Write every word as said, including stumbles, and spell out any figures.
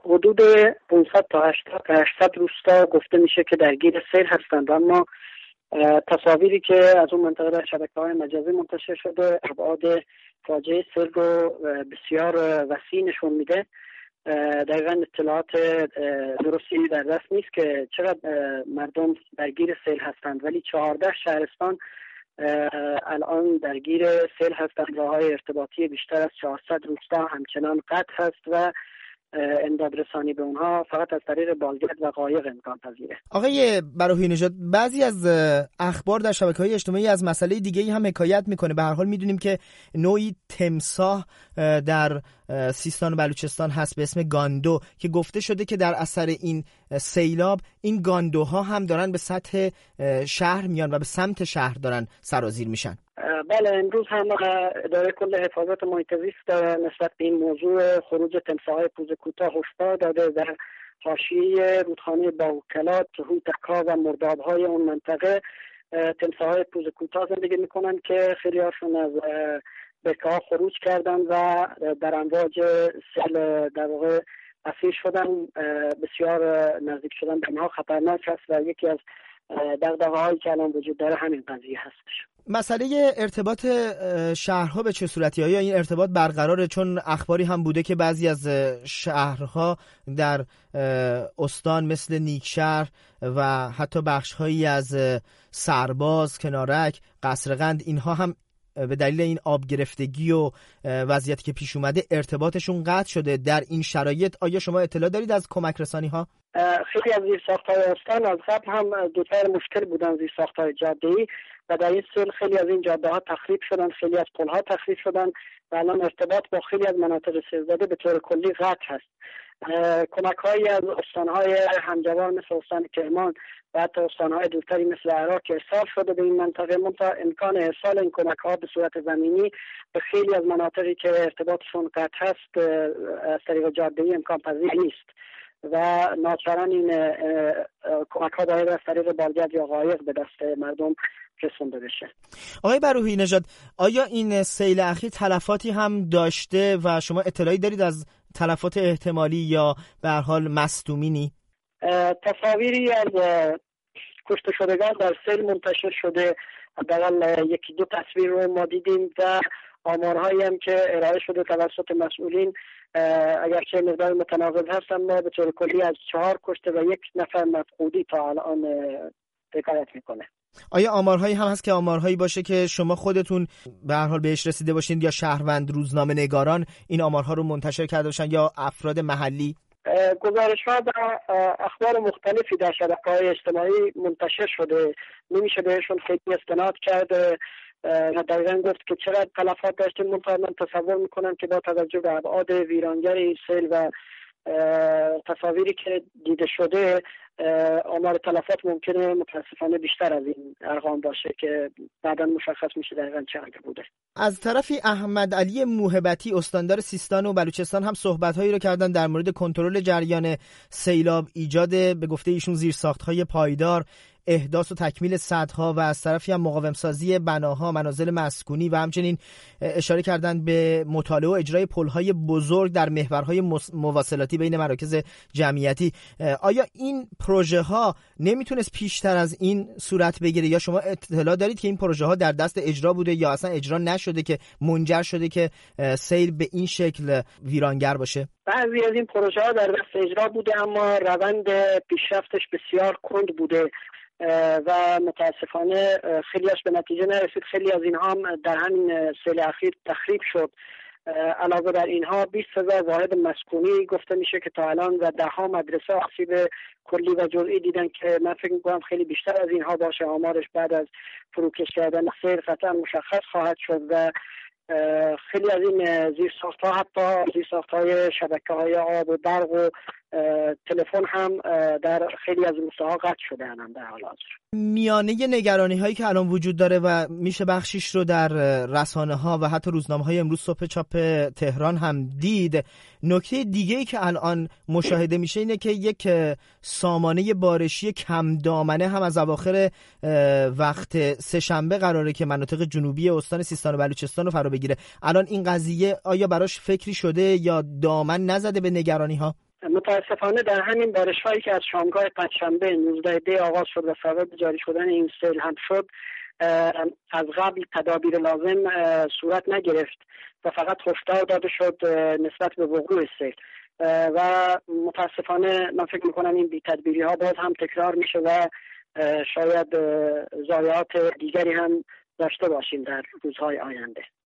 حدود پانصد تا هشتصد روستا گفته میشه که درگیر سیل هستند، اما تصاویری که از اون منطقه در شبکه‌های مجازی منتشر شده ابعاد فاجعه سیل رو بسیار وسیع نشون میده. دقیقاً اطلاعات درستی در دست نیست که چقدر مردم درگیر سیل هستند، ولی چهارده شهرستان الان درگیر سیل هستند. راه‌های ارتباطی بیشتر از چهارصد روستا همچنان قطع هست و امداد رسانی به اونها فقط از طریق بالگرد و قایق امکان پذیره. آقای براهی نژاد، بعضی از اخبار در شبکه‌های اجتماعی از مسئله دیگه‌ای هم حکایت میکنه. به هر حال میدونیم که نوعی تمساح در سیستان و بلوچستان هست به اسم گاندو که گفته شده که در اثر این سیلاب این گاندوها هم دارن به سطح شهر میان و به سمت شهر دارن سرازیر میشن. بله، امروز هم اداره کل حفاظت محیط زیست نسبت به این موضوع خروج تمساح‌های پوزه کوتاه هشدار داده. در حاشیه رودخانه باوکلات، هوتکا و مرداب‌های اون منطقه تمساح‌های پوزه کوتاه زندگی میکنن که خیلی هاشون از برکه‌ها خروج کردن و در امواج سیل در واقع اسیر شدن. بسیار نزدیک شدن به اینها خطرناک است و یکی از دغدغه‌هایی که الان وجود داره همین قضیه هستش. مسئله ارتباط شهرها به چه صورتی؟ آیا این ارتباط برقراره؟ چون اخباری هم بوده که بعضی از شهرها در استان مثل نیکشهر و حتی بخش‌هایی از سرباز، کنارک، قصرقند، اینها هم به دلیل این آب گرفتگی و وضعیتی که پیش اومده ارتباطشون قطع شده. در این شرایط آیا شما اطلاع دارید از کمک رسانی ها؟ خیلی از زیرساخت‌های استان از قبل هم دچار مشکل بودن، زیرساخت‌های جاده‌ای، و در این سال خیلی از این جاده‌ها تخریب شدن، خیلی از پل‌ها تخریب شدن و الان ارتباط با خیلی از مناطق سیل‌زده به طور کلی قطع هست. کمک‌هایی از استان‌های همجوار مثل استان کرمان و حتی استان‌های دورتری مثل عراق ارسال شده به این منطقه، منتها امکان ارسال این کمک‌ها به صورت زمینی به خیلی از مناطقی که ارتباطشون قطع هست از طریق جاده‌ای امکان پذیر نیست و ناچاران این کمک‌ها باید از طریق بالگرد یا قایق به دست مردم رسونده بشه. آقای براهی نژاد، آیا این سیل اخیر تلفاتی هم داشته و شما اطلاعی دارید از تلفات احتمالی یا به هر حال مصدومینی؟ تصاویری از کشته شدگان در سیل منتشر شده، حداقل یکی دو تصویر رو ما دیدیم و آمارهایی هم که ارائه شده توسط مسئولین اگرچه مقدار متناقض هست اما به طور کلی از چهار کشته و یک نفر مفقودی تا الان حکایت میکنه. آیا آمارهایی هم هست که آمارهایی باشه که شما خودتون به هر حال بهش رسیده باشین یا شهروند روزنامه نگاران این آمارها رو منتشر کرده باشن یا افراد محلی؟ گزارش‌ها و اخبار مختلفی در شبکه‌های اجتماعی منتشر شده، نمیشه بهشون خیلی استناد کرده و دقیقاً گفت که چقدر تلفات داشتیم. منتها من تصور میکنم که با توجه به ابعاد ویرانگر این سیل و تصاویری که دیده شده آمار تلفات ممکنه متاسفانه بیشتر از این ارقام باشه که بعداً مشخص میشه دقیقاً چقدر بوده. از طرفی احمد علی موهبتی استاندار سیستان و بلوچستان هم صحبت‌هایی رو کردن در مورد کنترل جریان سیلاب، ایجاد به گفته ایشون زیرساخت‌های پایدار، احداث و تکمیل سدها و از طرفی هم مقاوم سازی بناها، منازل مسکونی و همچنین اشاره کردن به مطالعه و اجرای پل‌های بزرگ در محورهای مواصلاتی بین مراکز جمعیتی. آیا این پروژه ها نمیتونست پیشتر از این صورت بگیره یا شما اطلاع دارید که این پروژه ها در دست اجرا بوده یا اصلا اجرا نشده که منجر شده که سیل به این شکل ویرانگر باشه؟ بعضی از این پروژه ها در دست اجرا بوده اما روند پیشرفتش بسیار کند بوده و متاسفانه خیلیش به نتیجه نرسید. خیلی از اینها هم در همین سیل اخیر تخریب شد. علاوه بر اینها بیست هزار واحد مسکونی گفته میشه که تا الان و ده ها مدرسه آسیب کلی و جزئی دیدن که من فکر میکنم خیلی بیشتر از اینها باشه. آمارش بعد از فروکش کردن سیل قطعا مشخص خواهد شد و خیلی از این زیرساخت‌ها حتی زیرساخت‌های شبکه‌های آب و برق و تلفن هم در خیلی از روستاها قطع شده اند در حال حاضر. میانه نگرانی‌هایی که الان وجود داره و میشه بخشیش رو در رسانه‌ها و حتی روزنامه‌های امروز صبح چاپ تهران هم دید. نکته دیگه‌ای که الان مشاهده میشه اینه که یک سامانه بارشی کم دامنه هم از اواخر وقت سه‌شنبه قراره که مناطق جنوبی استان سیستان و بلوچستان رو فرا بگیره. الان این قضیه آیا براش فکری شده یا دامن نزده به نگرانی‌ها؟ متاسفانه در همین بارش‌هایی که از شامگاه پنجشنبه نوزده دی آغاز شد و سبب جاری شدن این سیل هم شد، از قبل تدابیر لازم صورت نگرفت و فقط هشدار داده شد نسبت به وقوع سیل و متاسفانه من فکر میکنم این بی‌تدبیری ها باز هم تکرار میشه و شاید ضایعات دیگری هم داشته باشیم در روزهای آینده.